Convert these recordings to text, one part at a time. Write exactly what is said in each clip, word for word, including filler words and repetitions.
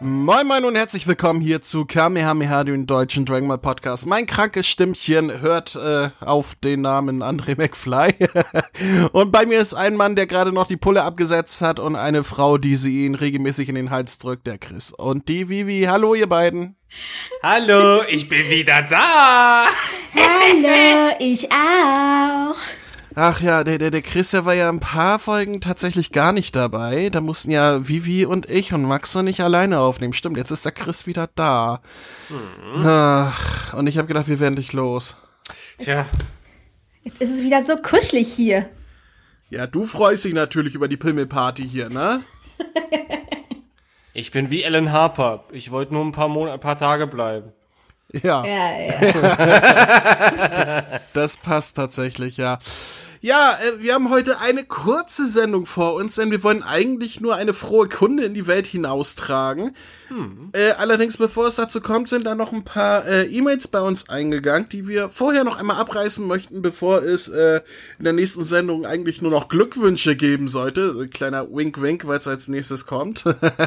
Moin Moin und herzlich willkommen hier zu Kamehameha, dem deutschen Dragon Ball Podcast. Mein krankes Stimmchen hört äh, auf den Namen André McFly. Und bei mir ist ein Mann, der gerade noch die Pulle abgesetzt hat und eine Frau, die sie ihn regelmäßig in den Hals drückt, der Chris. Und die Vivi. Hallo ihr beiden. Hallo, ich bin wieder da. Hallo, ich auch. Ach ja, der, der, der Chris, der war ja ein paar Folgen tatsächlich gar nicht dabei. Da mussten ja Vivi und ich und Max noch nicht alleine aufnehmen. Stimmt, jetzt ist der Chris wieder da. Mhm. Ach, und ich habe gedacht, wir werden dich los. Tja. Jetzt ist es wieder so kuschelig hier. Ja, du freust dich natürlich über die Pimmelparty hier, ne? Ich bin wie Alan Harper. Ich wollte nur ein paar Monate, ein paar Tage bleiben. Ja. Ja, ja. Das passt tatsächlich, ja. Ja, äh, wir haben heute eine kurze Sendung vor uns, denn wir wollen eigentlich nur eine frohe Kunde in die Welt hinaustragen. Hm. Äh, allerdings, bevor es dazu kommt, sind da noch ein paar äh, E-Mails bei uns eingegangen, die wir vorher noch einmal abreißen möchten, bevor es äh, in der nächsten Sendung eigentlich nur noch Glückwünsche geben sollte. Kleiner Wink-Wink, weil es als nächstes kommt.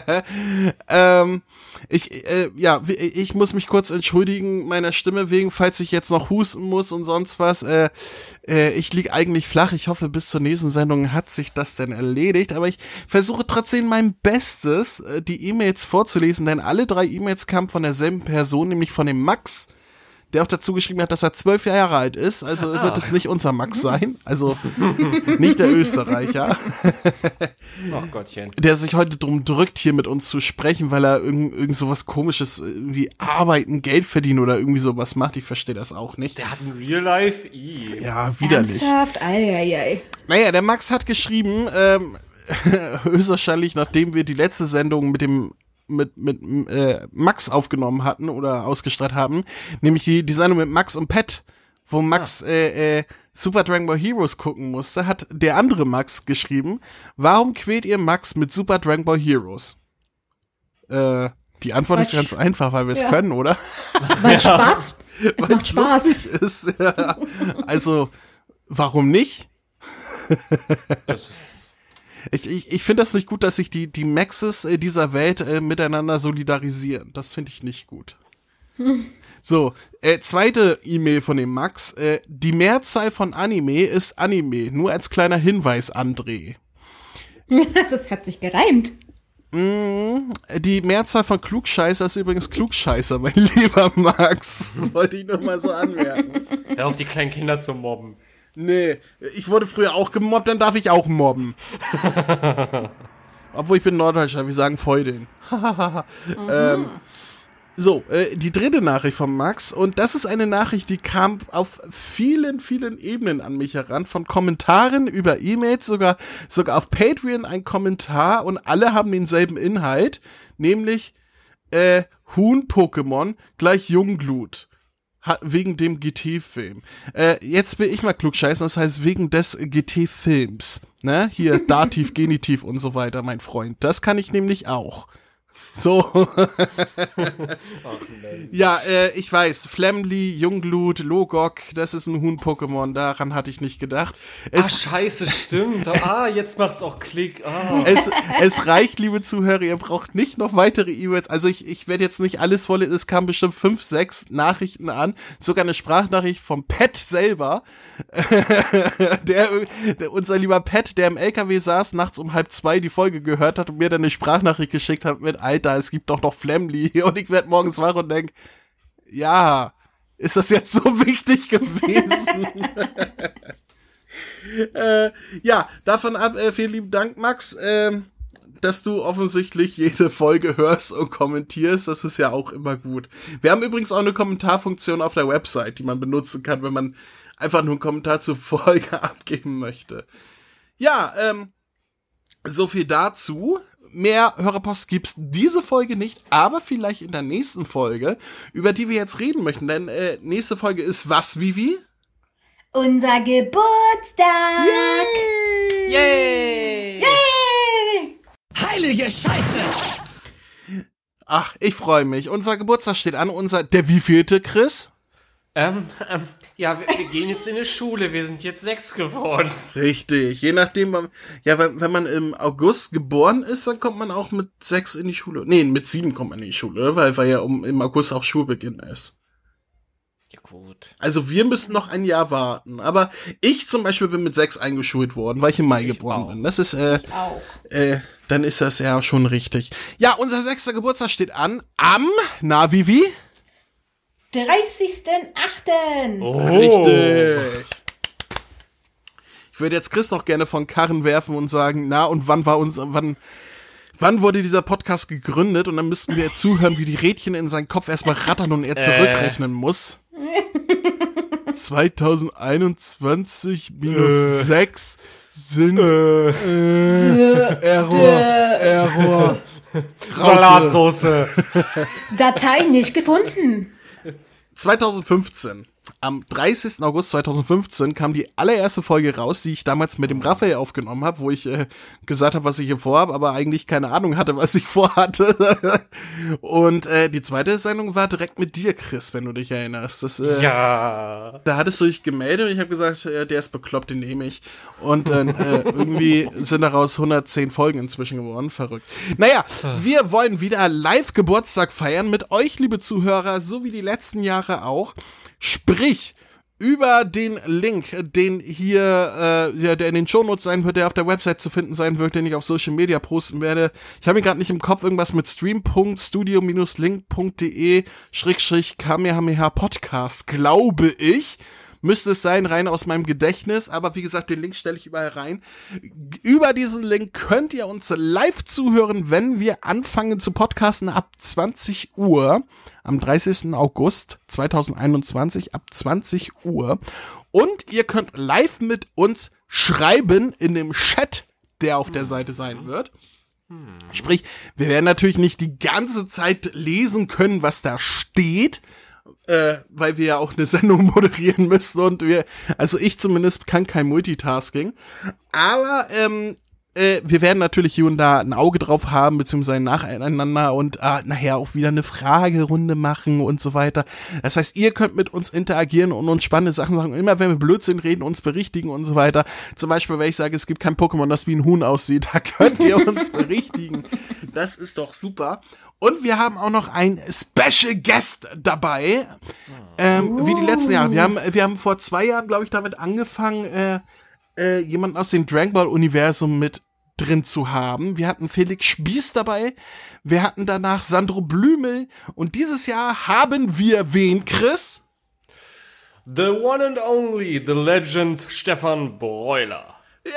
ähm, ich, äh, ja, ich muss mich kurz entschuldigen meiner Stimme wegen, falls ich jetzt noch husten muss und sonst was. Äh, äh, ich lieg eigentlich flach. Ich hoffe, bis zur nächsten Sendung hat sich das denn erledigt. Aber ich versuche trotzdem mein Bestes, die E-Mails vorzulesen, denn alle drei E-Mails kamen von derselben Person, nämlich von dem Max, der auch dazu geschrieben hat, dass er zwölf Jahre alt ist. Also ah. wird es nicht unser Max sein. Also nicht der Österreicher. Ach Gottchen. Der sich heute drum drückt, hier mit uns zu sprechen, weil er irgend, irgend so was Komisches, irgendwie arbeiten, Geld verdienen oder irgendwie sowas macht. Ich verstehe das auch nicht. Der hat ein Real Life. I. Ja, widerlich. Ernsthaft? Eieiei. Naja, der Max hat geschrieben, ähm, höchstwahrscheinlich, nachdem wir die letzte Sendung mit dem mit mit äh, Max aufgenommen hatten oder ausgestrahlt haben, nämlich die, die Sendung mit Max und Pat, wo Max ah. äh, äh, Super Dragon Ball Heroes gucken musste, hat der andere Max geschrieben, warum quält ihr Max mit Super Dragon Ball Heroes? Äh, die Antwort Weil ist ganz einfach, weil wir es ja. können, oder? Weil Spaß. Es Weil macht Spaß. lustig ist. Ja. Also, warum nicht? Das Ich, ich, ich finde das nicht gut, dass sich die, die Maxes äh, dieser Welt äh, miteinander solidarisieren. Das finde ich nicht gut. Hm. So, äh, zweite E-Mail von dem Max. Äh, die Mehrzahl von Anime ist Anime. Nur als kleiner Hinweis, André. Das hat sich gereimt. Mm, die Mehrzahl von Klugscheißer ist übrigens Klugscheißer, mein lieber Max. Wollte ich nur mal so anmerken. Hör auf, die kleinen Kinder zu mobben. Nee, ich wurde früher auch gemobbt, dann darf ich auch mobben. Obwohl ich bin Norddeutscher, wir sagen Feudin. ähm, so, äh, die dritte Nachricht von Max, und das ist eine Nachricht, die kam auf vielen, vielen Ebenen an mich heran, von Kommentaren über E-Mails, sogar, sogar auf Patreon ein Kommentar, und alle haben denselben Inhalt, nämlich äh, Huhn-Pokémon gleich Jungglut. Wegen dem G T-Film. Äh, jetzt will ich mal klugscheißen, das heißt wegen des G T-Films. Ne? Hier, Dativ, Genitiv und so weiter, mein Freund. Das kann ich nämlich auch. So. Ach, ja, äh, ich weiß, Flamly, Jungglut, Logok, das ist ein Huhn-Pokémon, daran hatte ich nicht gedacht. Es, Ach, scheiße, stimmt. Ah, jetzt macht's auch Klick. Ah. es, es reicht, liebe Zuhörer, ihr braucht nicht noch weitere E-Mails. Also ich, ich werde jetzt nicht alles vorlesen, es kamen bestimmt fünf, sechs Nachrichten an, sogar eine Sprachnachricht vom Pat selber. der, der, unser lieber Pat, der im L K W saß, nachts um halb zwei die Folge gehört hat und mir dann eine Sprachnachricht geschickt hat mit, Alter, es gibt doch noch Flamly, und ich werde morgens wach und denk, ja, ist das jetzt so wichtig gewesen? äh, ja, davon ab, äh, vielen lieben Dank, Max, äh, dass du offensichtlich jede Folge hörst und kommentierst, das ist ja auch immer gut. Wir haben übrigens auch eine Kommentarfunktion auf der Website, die man benutzen kann, wenn man einfach nur einen Kommentar zur Folge abgeben möchte. Ja, ähm, so viel dazu. Mehr Hörerpost gibt's diese Folge nicht, aber vielleicht in der nächsten Folge, über die wir jetzt reden möchten. Denn äh, nächste Folge ist was, Vivi? Unser Geburtstag. Yay! Yay! Yay! Heilige Scheiße! Ach, ich freue mich. Unser Geburtstag steht an. Unser, der wievielte, Chris? Ähm, ähm, Ja, wir, wir gehen jetzt in die Schule, wir sind jetzt sechs geworden. Richtig, je nachdem, man, ja, wenn, wenn man im August geboren ist, dann kommt man auch mit sechs in die Schule. Nee, mit sieben kommt man in die Schule, oder? Weil, weil ja um, im August auch Schulbeginn ist. Ja, gut. Also wir müssen noch ein Jahr warten. Aber ich zum Beispiel bin mit sechs eingeschult worden, weil ich im Mai Ich geboren auch. bin. Das ist, äh, Ich auch. äh, dann ist das ja schon richtig. Ja, unser sechster Geburtstag steht an. Am, na, wie, wie? dreißigsten achten Oh. Richtig. Ich würde jetzt Chris noch gerne von Karren werfen und sagen, na, und wann war uns, wann, wann wurde dieser Podcast gegründet? Und dann müssten wir jetzt zuhören, wie die Rädchen in seinen Kopf erstmal rattern und er zurückrechnen muss. zweitausendeinundzwanzig minus Äh. sechs sind äh, Error, Error. Raute. Salatsauce. Datei nicht gefunden. zweitausendfünfzehn. Am dreißigsten August zweitausendfünfzehn kam die allererste Folge raus, die ich damals mit dem Raphael aufgenommen habe, wo ich äh, gesagt habe, was ich hier vorhabe, aber eigentlich keine Ahnung hatte, was ich vorhatte. Und äh, die zweite Sendung war direkt mit dir, Chris, wenn du dich erinnerst. Das, äh, Ja. Da hattest du dich gemeldet und ich habe gesagt, äh, der ist bekloppt, den nehme ich. Und dann äh, irgendwie sind daraus hundertzehn Folgen inzwischen geworden. Verrückt. Naja, wir wollen wieder live Geburtstag feiern mit euch, liebe Zuhörer, so wie die letzten Jahre auch. Sprich, über den Link, den hier, äh, ja, der in den Shownotes sein wird, der auf der Website zu finden sein wird, den ich auf Social Media posten werde. Ich habe ihn gerade nicht im Kopf, irgendwas mit stream punkt studio bindestrich link punkt de Schrägstrich Kamehameha Podcast, glaube ich. Müsste es sein, rein aus meinem Gedächtnis, aber wie gesagt, den Link stelle ich überall rein. Über diesen Link könnt ihr uns live zuhören, wenn wir anfangen zu podcasten ab zwanzig Uhr, am dreißigsten August zweitausendeinundzwanzig ab zwanzig Uhr. Und ihr könnt live mit uns schreiben in dem Chat, der auf der Seite sein wird. Sprich, wir werden natürlich nicht die ganze Zeit lesen können, was da steht, Äh, weil wir ja auch eine Sendung moderieren müssen und wir, also ich zumindest kann kein Multitasking, aber ähm, äh, wir werden natürlich hier und da ein Auge drauf haben, beziehungsweise nacheinander und äh, nachher auch wieder eine Fragerunde machen und so weiter. Das heißt, ihr könnt mit uns interagieren und uns spannende Sachen sagen, immer wenn wir Blödsinn reden, uns berichtigen und so weiter. Zum Beispiel, wenn ich sage, es gibt kein Pokémon, das wie ein Huhn aussieht, da könnt ihr uns berichtigen. Das ist doch super. Und wir haben auch noch einen Special Guest dabei, ähm, uh. wie die letzten Jahre. Wir haben, wir haben vor zwei Jahren, glaube ich, damit angefangen, äh, äh, jemanden aus dem Dragon Ball Universum mit drin zu haben. Wir hatten Felix Spieß dabei, wir hatten danach Sandro Blümel und dieses Jahr haben wir wen, Chris? The one and only, the legend Stefan Broiler.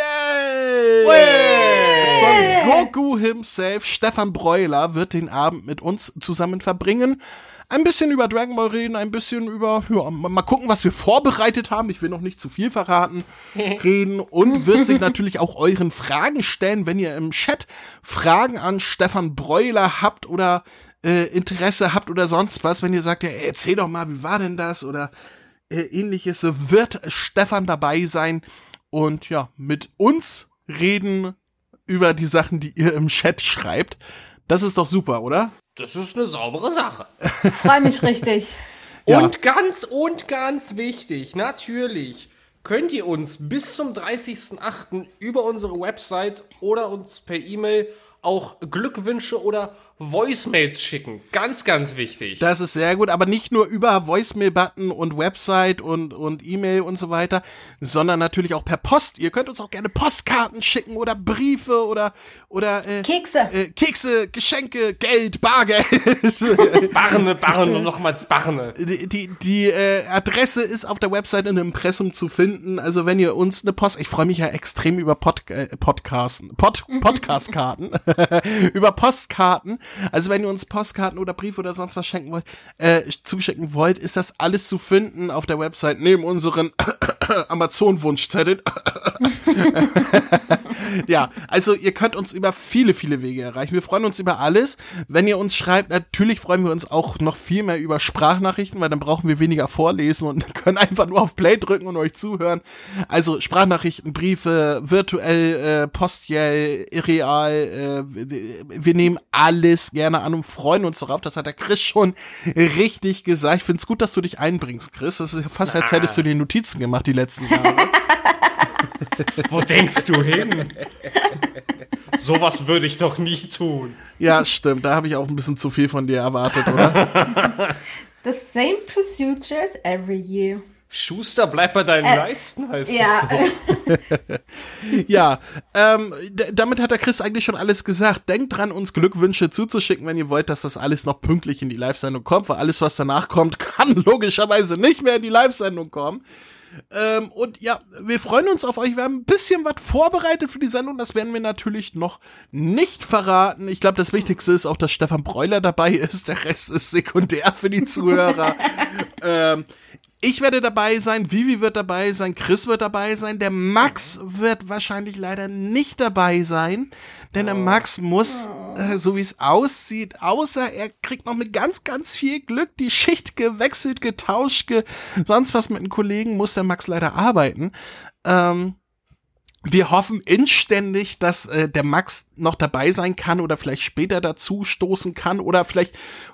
Yay! Yay! Son Goku himself, Stefan Broiler, wird den Abend mit uns zusammen verbringen. Ein bisschen über Dragon Ball reden, ein bisschen über, ja, mal gucken, was wir vorbereitet haben. Ich will noch nicht zu viel verraten, reden und wird sich natürlich auch euren Fragen stellen, wenn ihr im Chat Fragen an Stefan Broiler habt oder äh, Interesse habt oder sonst was. Wenn ihr sagt, ja, erzähl doch mal, wie war denn das oder äh, ähnliches, wird Stefan dabei sein. Und ja, mit uns reden über die Sachen, die ihr im Chat schreibt. Das ist doch super, oder? Das ist eine saubere Sache. Freue mich richtig. Ja. Und ganz und ganz wichtig, natürlich könnt ihr uns bis zum dreißigsten achten über unsere Website oder uns per E-Mail auch Glückwünsche oder Voicemails schicken. Ganz, ganz wichtig. Das ist sehr gut, aber nicht nur über Voicemail-Button und Website und, und E-Mail und so weiter, sondern natürlich auch per Post. Ihr könnt uns auch gerne Postkarten schicken oder Briefe oder, oder äh, Kekse. Äh, Kekse, Geschenke, Geld, Bargeld. Barne, Barne und nochmals Barne. Die, die, die äh, Adresse ist auf der Website in einem Impressum zu finden. Also wenn ihr uns eine Post, ich freue mich ja extrem über Pod, äh, Podcasten, Pod, Podcastkarten, über Postkarten. Also wenn ihr uns Postkarten oder Briefe oder sonst was schenken wollt, äh, zuschicken wollt, ist das alles zu finden auf der Website neben unseren Amazon-Wunschzetteln. Ja, also ihr könnt uns über viele, viele Wege erreichen. Wir freuen uns über alles. Wenn ihr uns schreibt, natürlich freuen wir uns auch noch viel mehr über Sprachnachrichten, weil dann brauchen wir weniger vorlesen und können einfach nur auf Play drücken und euch zuhören. Also Sprachnachrichten, Briefe, virtuell, äh, postiell, real, äh, wir nehmen alles gerne an und freuen uns darauf. Das hat der Chris schon richtig gesagt. Ich finde es gut, dass du dich einbringst, Chris. Das ist ja fast, als hättest du dir Notizen gemacht die letzten Jahre. Wo denkst du hin? Sowas würde ich doch nie tun. Ja, stimmt. Da habe ich auch ein bisschen zu viel von dir erwartet, oder? The same procedures every year. Schuster, bleib bei deinen Äh, Leisten, heißt Ja, es so. Ja, ähm, d- damit hat der Chris eigentlich schon alles gesagt. Denkt dran, uns Glückwünsche zuzuschicken, wenn ihr wollt, dass das alles noch pünktlich in die Live-Sendung kommt, weil alles, was danach kommt, kann logischerweise nicht mehr in die Live-Sendung kommen. Ähm, und ja, wir freuen uns auf euch. Wir haben ein bisschen was vorbereitet für die Sendung. Das werden wir natürlich noch nicht verraten. Ich glaube, das Wichtigste ist auch, dass Stefan Breuler dabei ist. Der Rest ist sekundär für die Zuhörer. ähm, Ich werde dabei sein, Vivi wird dabei sein, Chris wird dabei sein, der Max wird wahrscheinlich leider nicht dabei sein, denn der Max muss, äh, so wie es aussieht, außer er kriegt noch mit ganz, ganz viel Glück die Schicht gewechselt, getauscht, ge sonst was mit den Kollegen, muss der Max leider arbeiten. Ähm, wir hoffen inständig, dass äh, der Max noch dabei sein kann oder vielleicht später dazu stoßen kann oder vielleicht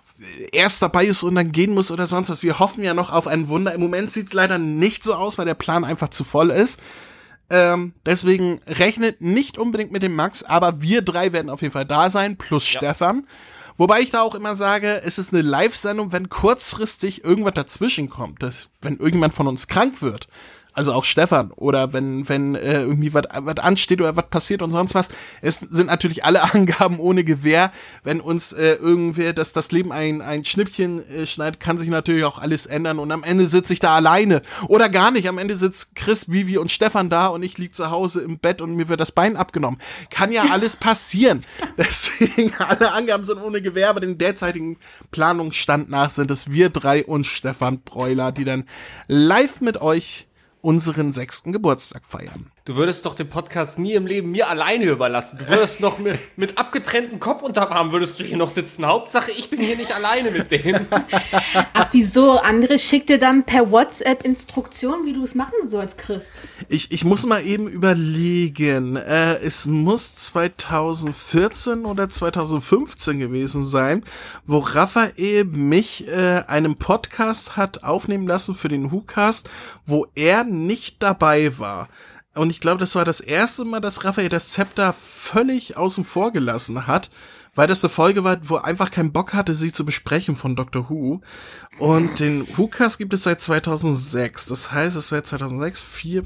erst dabei ist und dann gehen muss oder sonst was. Wir hoffen ja noch auf ein Wunder. Im Moment sieht es leider nicht so aus, weil der Plan einfach zu voll ist. Ähm, deswegen rechnet nicht unbedingt mit dem Max, aber wir drei werden auf jeden Fall da sein, plus ja. Stefan. Wobei ich da auch immer sage, es ist eine Live-Sendung, wenn kurzfristig irgendwas dazwischen kommt. Dass, wenn irgendjemand von uns krank wird, also auch Stefan, oder wenn wenn äh, irgendwie was was ansteht oder was passiert und sonst was. Es sind natürlich alle Angaben ohne Gewähr. Wenn uns äh, irgendwer das das Leben ein ein Schnippchen äh, schneidet, kann sich natürlich auch alles ändern und am Ende sitze ich da alleine oder gar nicht. Am Ende sitzt Chris, Vivi und Stefan da und ich lieg zu Hause im Bett und mir wird das Bein abgenommen. Kann ja alles passieren. Deswegen alle Angaben sind ohne Gewähr, aber den derzeitigen Planungsstand nach sind es wir drei und Stefan Breuler, die dann live mit euch unseren sechsten Geburtstag feiern. Du würdest doch den Podcast nie im Leben mir alleine überlassen. Du würdest noch mit, mit abgetrenntem Kopf unterm Arm würdest du hier noch sitzen. Hauptsache, ich bin hier nicht alleine mit denen. Ach, wieso? Andere schickt dir dann per WhatsApp Instruktionen, wie du es machen sollst, Chris. Ich, ich muss mal eben überlegen. Äh, es muss zweitausendvierzehn oder zweitausendfünfzehn gewesen sein, wo Raphael mich äh, einen Podcast hat aufnehmen lassen für den WhoCast, wo er nicht dabei war. Und ich glaube, das war das erste Mal, dass Raphael das Zepter völlig außen vor gelassen hat, weil das eine Folge war, wo er einfach keinen Bock hatte, sie zu besprechen von Doctor Who. Und den WhoCast gibt es seit zweitausendsechs. Das heißt, es wäre zweitausendsechs, vier,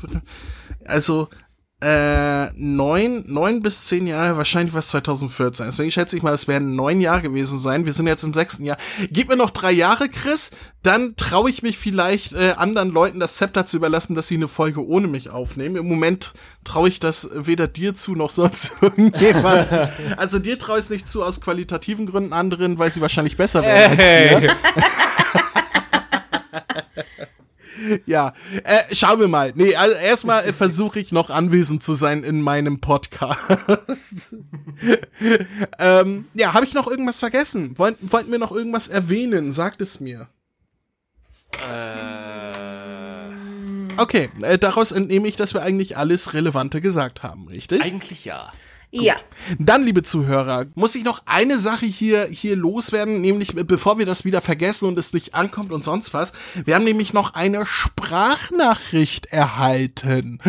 also äh, neun, neun bis zehn Jahre, wahrscheinlich war es zweitausendvierzehn. Deswegen schätze ich mal, es werden neun Jahre gewesen sein. Wir sind jetzt im sechsten Jahr. Gib mir noch drei Jahre, Chris, dann traue ich mich vielleicht äh, anderen Leuten das Zepter zu überlassen, dass sie eine Folge ohne mich aufnehmen. Im Moment traue ich das weder dir zu, noch sonst irgendjemand. Also dir traue ich es nicht zu, aus qualitativen Gründen, anderen, weil sie wahrscheinlich besser werden hey. als wir. Ja, äh, schauen wir mal. Nee, also erstmal äh, versuche ich noch anwesend zu sein in meinem Podcast. ähm, ja, habe ich noch irgendwas vergessen? Wollt, wollten wir noch irgendwas erwähnen? Sagt es mir. Äh. Okay, äh, daraus entnehme ich, dass wir eigentlich alles Relevante gesagt haben, richtig? Eigentlich ja. Gut. Ja. Dann, liebe Zuhörer, muss ich noch eine Sache hier hier loswerden, nämlich bevor wir das wieder vergessen und es nicht ankommt und sonst was. Wir haben nämlich noch eine Sprachnachricht erhalten.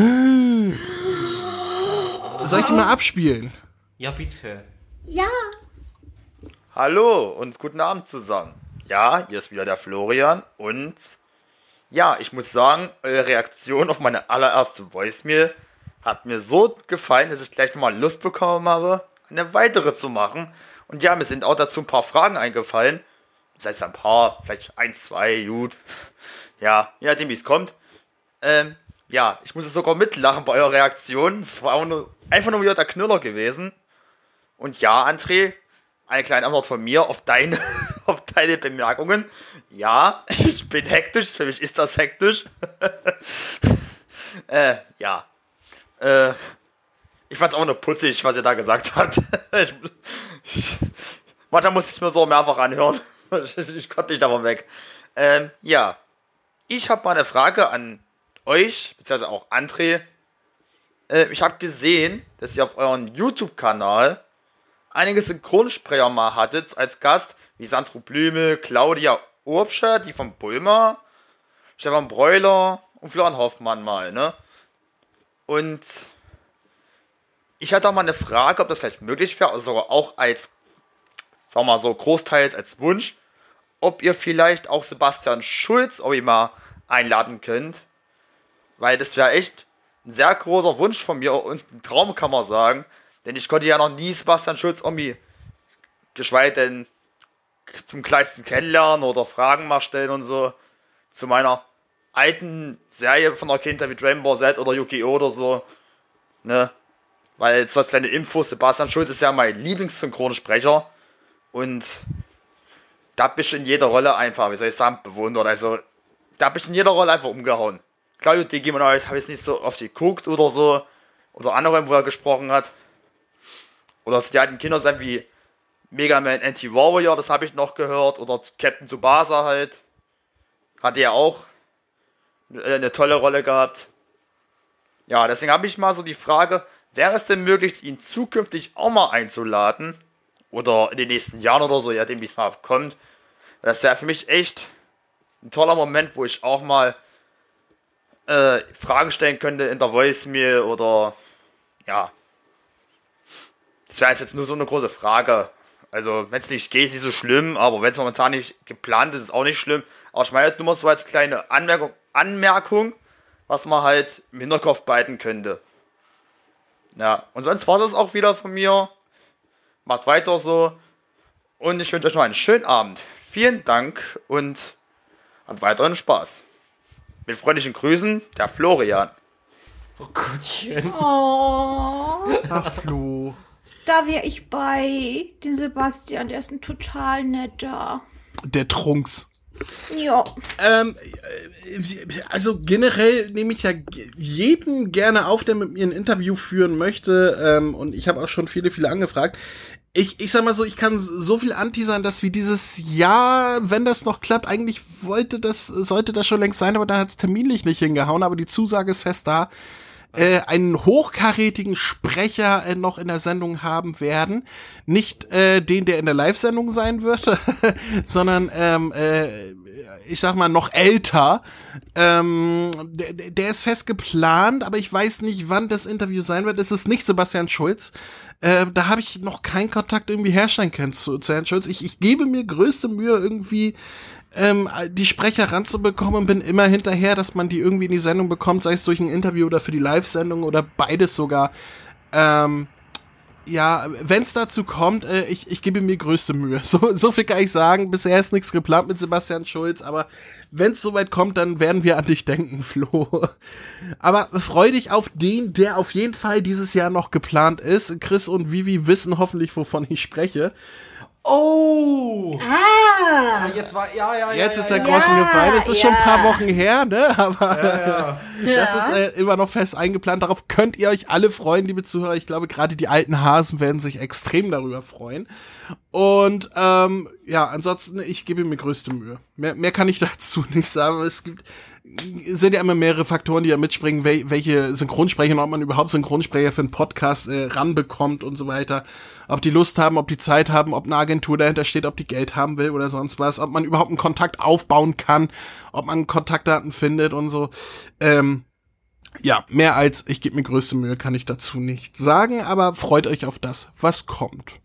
Soll ich die mal abspielen? Ja, bitte. Ja. Hallo und guten Abend zusammen. Ja, hier ist wieder der Florian und ja, ich muss sagen, eure Reaktion auf meine allererste Voicemail hat mir so gefallen, dass ich gleich nochmal Lust bekommen habe, eine weitere zu machen. Und ja, mir sind auch dazu ein paar Fragen eingefallen. Das heißt ein paar, vielleicht eins, zwei, gut. Ja, je nachdem wie es kommt. Ähm, ja, ich musste sogar mitlachen bei eurer Reaktion. Es war auch nur, einfach nur wieder der Knüller gewesen. Und ja, André, eine kleine Antwort von mir auf deine, auf deine Bemerkungen. Ja, ich bin hektisch, für mich ist das hektisch. äh, ja. Äh, ich fand's auch nur putzig, was er da gesagt hat. ich, ich, manchmal musste ich es mir so mehrfach anhören. ich, ich konnte nicht davon weg. Ähm, ja. Ich habe mal eine Frage an euch, beziehungsweise auch André. Äh, ich habe gesehen, dass ihr auf euren YouTube-Kanal einige Synchronsprecher mal hattet als Gast, wie Sandro Blümel, Claudia Urbscher, die von Bulma, Stefan Breuler und Florian Hoffmann mal, ne? Und ich hatte auch mal eine Frage, ob das vielleicht möglich wäre, also auch als, sagen wir mal so, großteils als Wunsch, ob ihr vielleicht auch Sebastian Schulz ob ihr mal einladen könnt, weil das wäre echt ein sehr großer Wunsch von mir und ein Traum, kann man sagen, denn ich konnte ja noch nie Sebastian Schulz irgendwie, geschweige denn zum kleinsten kennenlernen oder Fragen mal stellen und so, zu meiner alten Serie von der Kindheit wie Dragon Ball Z oder Yu-Gi-Oh! Oder so, ne, weil so als kleine Info, Sebastian Schulz ist ja mein Lieblingssynchronsprecher und da hab ich in jeder Rolle einfach, wie soll ich sagen, bewundert, also da hab ich in jeder Rolle einfach umgehauen. Claudio Digimon habe ich jetzt nicht so oft geguckt oder so, oder andere, wo er gesprochen hat, oder die alten Kinder sind wie Mega Man Anti-Warrior, das habe ich noch gehört, oder Captain Tsubasa halt, hatte er auch eine tolle Rolle gehabt. Ja, deswegen habe ich mal so die Frage, wäre es denn möglich, ihn zukünftig auch mal einzuladen? Oder in den nächsten Jahren oder so, ja, dem wie es mal kommt. Das wäre für mich echt ein toller Moment, wo ich auch mal äh, Fragen stellen könnte in der Voicemail oder, ja. Das wäre jetzt nur so eine große Frage. Also, wenn es nicht geht, ist nicht so schlimm, aber wenn es momentan nicht geplant ist, ist auch nicht schlimm. Aber ich meine nur mal so als kleine Anmerkung, Anmerkung, was man halt im Hinterkopf behalten könnte. Ja, und sonst war das auch wieder von mir. Macht weiter so. Und ich wünsche euch noch einen schönen Abend. Vielen Dank und habt weiterhin Spaß. Mit freundlichen Grüßen, der Florian. Oh Gottchen. Oh, Ach, Flo. da wäre ich bei. Den Sebastian, der ist ein total netter. Der Trunks. Ja. Ähm, also generell nehme ich ja jeden gerne auf, der mit mir ein Interview führen möchte. Ähm, und ich habe auch schon viele, viele angefragt. Ich, ich sag mal so, ich kann so viel anteasern, dass wir dieses Jahr, wenn das noch klappt, eigentlich wollte das, sollte das schon längst sein, aber dann hat es terminlich nicht hingehauen, aber die Zusage ist fest da. Äh, einen hochkarätigen Sprecher äh, noch in der Sendung haben werden. Nicht äh, den, der in der Live-Sendung sein wird, sondern ähm, äh, ich sag mal noch älter. Ähm, der, der ist fest geplant, aber ich weiß nicht, wann das Interview sein wird. Es ist nicht Sebastian Schulz. Äh, da habe ich noch keinen Kontakt irgendwie herstellen können zu, zu Herrn Schulz. Ich, ich gebe mir größte Mühe, irgendwie ähm, die Sprecher ranzubekommen und bin immer hinterher, dass man die irgendwie in die Sendung bekommt, sei es durch ein Interview oder für die Live-Sendung oder beides sogar. Ähm, ja, wenn es dazu kommt, äh, ich, ich gebe mir größte Mühe. So, so viel kann ich sagen. Bisher ist nichts geplant mit Sebastian Schulz, aber wenn es soweit kommt, dann werden wir an dich denken, Flo. Aber freu dich auf den, der auf jeden Fall dieses Jahr noch geplant ist. Chris und Vivi wissen hoffentlich, wovon ich spreche. Oh! Ah! Jetzt war, ja, ja, ja. Jetzt ja, ist der ja, Groschen ja, gefallen. Es ist ja. schon ein paar Wochen her, ne? Aber ja, ja. das Ja. ist äh, immer noch fest eingeplant. Darauf könnt ihr euch alle freuen, liebe Zuhörer. Ich glaube, gerade die alten Hasen werden sich extrem darüber freuen. Und ähm, ja, ansonsten, ich gebe mir größte Mühe. Mehr, mehr kann ich dazu nicht sagen. Es gibt sind ja immer mehrere Faktoren, die ja mitspringen, wel- welche Synchronsprecher, ob man überhaupt Synchronsprecher für einen Podcast äh, ranbekommt und so weiter. Ob die Lust haben, ob die Zeit haben, ob eine Agentur dahinter steht, ob die Geld haben will oder sonst was, ob man überhaupt einen Kontakt aufbauen kann, ob man Kontaktdaten findet und so. Ähm, ja, mehr als ich gebe mir größte Mühe, kann ich dazu nicht sagen, aber freut euch auf das, was kommt.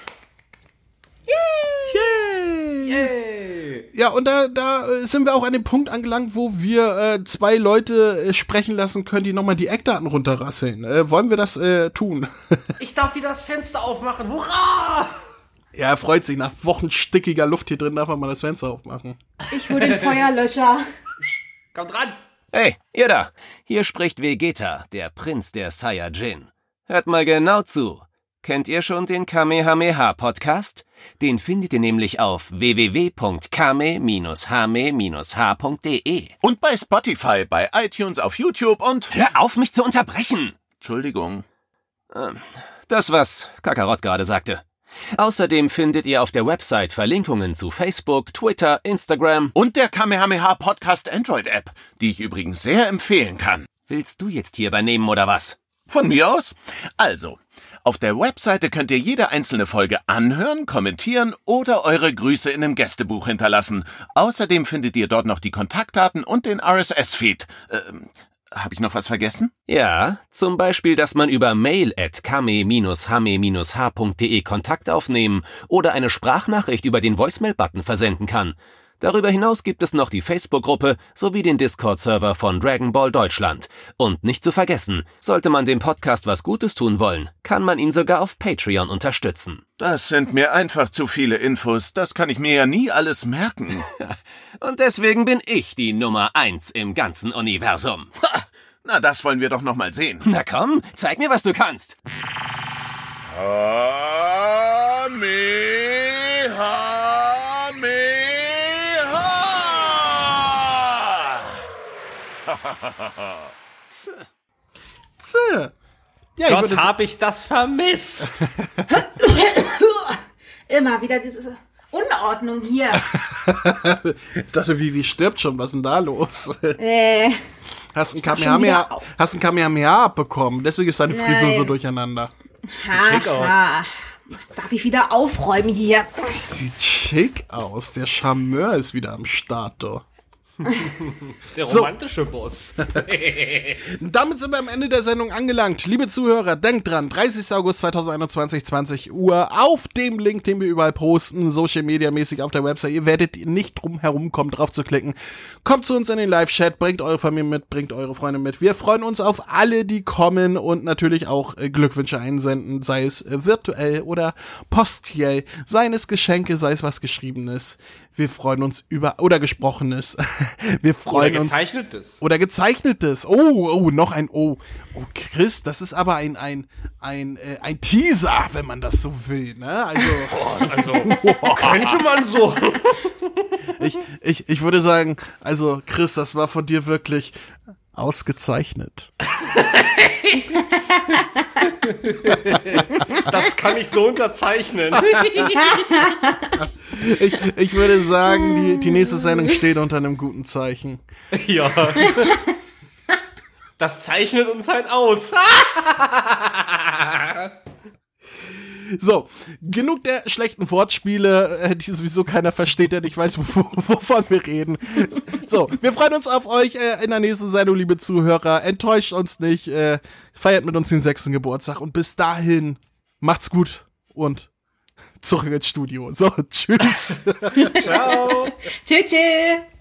Yay! Yay! Ja, und da, da äh, sind wir auch an dem Punkt angelangt, wo wir äh, zwei Leute äh, sprechen lassen können, die nochmal die Eckdaten runterrasseln. Äh, wollen wir das äh, tun? Ich darf wieder das Fenster aufmachen. Hurra! Ja, er freut sich. Nach Wochen stickiger Luft hier drin darf er mal das Fenster aufmachen. Ich hole den Feuerlöscher. Kommt ran! Hey, ihr da! Hier spricht Vegeta, der Prinz der Saiyajin. Hört mal genau zu. Kennt ihr schon den Kamehameha-Podcast? Den findet ihr nämlich auf w w w punkt kame hame h punkt d e. Und bei Spotify, bei iTunes, auf YouTube und... Hör auf, mich zu unterbrechen! Entschuldigung. Das, was Kakarott gerade sagte. Außerdem findet ihr auf der Website Verlinkungen zu Facebook, Twitter, Instagram und der Kamehameha Podcast Android App, die ich übrigens sehr empfehlen kann. Willst du jetzt hier übernehmen oder was? Von mir aus? Also, auf der Webseite könnt ihr jede einzelne Folge anhören, kommentieren oder eure Grüße in einem Gästebuch hinterlassen. Außerdem findet ihr dort noch die Kontaktdaten und den R S S-Feed. Ähm, Habe ich noch was vergessen? Ja, zum Beispiel, dass man über mail at kame-hame-h punkt de Kontakt aufnehmen oder eine Sprachnachricht über den Voicemail-Button versenden kann. Darüber hinaus gibt es noch die Facebook-Gruppe sowie den Discord-Server von Dragon Ball Deutschland. Und nicht zu vergessen, sollte man dem Podcast was Gutes tun wollen, kann man ihn sogar auf Patreon unterstützen. Das sind mir einfach zu viele Infos. Das kann ich mir ja nie alles merken. Und deswegen bin ich die Nummer eins im ganzen Universum. Ha! Na, das wollen wir doch noch mal sehen. Na komm, zeig mir, was du kannst. Zäh. Ja, Gott, ich hab ich das vermisst. Immer wieder diese Unordnung hier. Ich dachte, wie, wie stirbt schon? Was ist denn da los? äh, Hast ein hab schon Kamehameha, wieder au- hast ein Kamehameha abbekommen, deswegen ist deine Frisur Nein. so durcheinander. schick aus. haha. Jetzt darf ich wieder aufräumen hier. Sieht schick aus, der Charmeur ist wieder am Start, du. Der So. romantische Boss. Damit sind wir am Ende der Sendung angelangt. Liebe Zuhörer, denkt dran, dreißigster August zweitausendeinundzwanzig, zwanzig Uhr, auf dem Link, den wir überall posten, Social Media mäßig auf der Website. Ihr werdet nicht drum herum kommen, drauf zu klicken. Kommt zu uns in den Live-Chat, bringt eure Familie mit, bringt eure Freunde mit. Wir freuen uns auf alle, die kommen und natürlich auch äh, Glückwünsche einsenden, sei es äh, virtuell oder postiell, seien es Geschenke, sei es was Geschriebenes. Wir freuen uns über, oder Gesprochenes. Wir freuen Oder uns. gezeichnetes. Oder gezeichnetes. Oh, oh, noch ein O. Oh, Chris, das ist aber ein, ein, ein, äh, ein Teaser, wenn man das so will, ne? Also, Also, könnte man so. ich, ich, ich würde sagen, also, Chris, das war von dir wirklich ausgezeichnet. Das kann ich so unterzeichnen. Ich, ich würde sagen, die, die nächste Sendung steht unter einem guten Zeichen. Ja. Das zeichnet uns halt aus. So, genug der schlechten Wortspiele, äh, die sowieso keiner versteht, der nicht weiß, wo, wovon wir reden. So, wir freuen uns auf euch äh, in der nächsten Sendung, liebe Zuhörer. Enttäuscht uns nicht, äh, feiert mit uns den sechsten Geburtstag und bis dahin macht's gut und zurück ins Studio. So, tschüss. Ciao. Tschüss. tschüss.